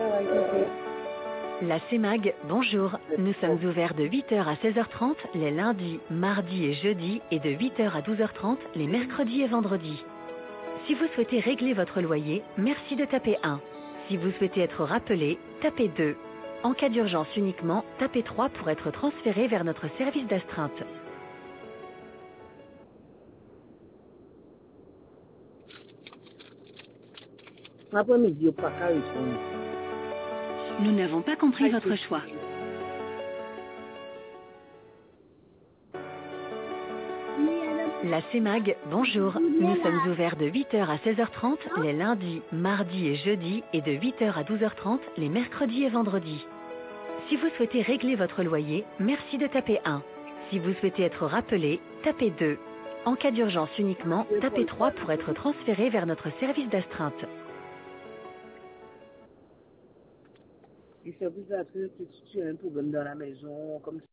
La CEMAG, bonjour. Nous sommes ouverts de 8 heures à 16h30 les lundis, mardis et jeudis et de 8 heures à 12h30 les mercredis et vendredis. Si vous souhaitez régler votre loyer, merci de taper 1. Si vous souhaitez être rappelé, tapez 2. En cas d'urgence uniquement, tapez 3 pour être transféré vers notre service d'astreinte. Après-midi, au pas qu'à répondre. Nous n'avons pas compris votre choix. La CEMAG, bonjour. Nous sommes ouverts de 8 heures à 16h30 les lundis, mardis et jeudis et de 8 heures à 12h30 les mercredis et vendredis. Si vous souhaitez régler votre loyer, merci de taper 1. Si vous souhaitez être rappelé, tapez 2. En cas d'urgence uniquement, tapez 3 pour être transféré vers notre service d'astreinte. Il fait plus ça que tu as un problème dans la maison, comme